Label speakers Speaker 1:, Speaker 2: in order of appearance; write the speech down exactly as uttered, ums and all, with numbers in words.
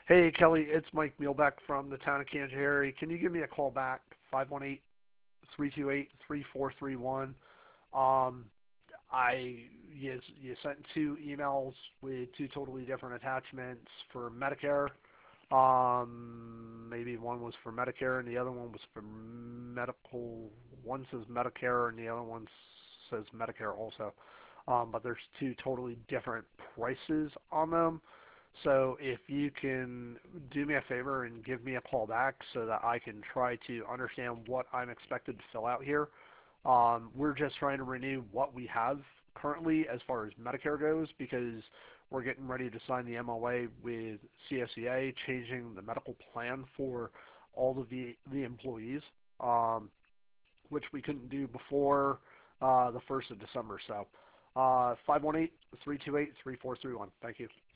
Speaker 1: Hey, Kelly, it's Mike Muehlbeck from the town of Canterbury. Can you give me a call back, five one eight, three two eight, three four three one? Um, I you, you sent two emails with two totally different attachments for Medicare. Um, maybe one was for Medicare and the other one was for medical. One says Medicare and the other one says Medicare also. Um, but there's two totally different prices on them. So if you can do me a favor and give me a call back so that I can try to understand what I'm expected to fill out here. Um, we're just trying to renew what we have currently as far as Medicare goes because we're getting ready to sign the M O A with C S E A, changing the medical plan for all of the, the employees, um, which we couldn't do before uh, the first of December. So uh, five one eight, three two eight, three four three one. Thank you.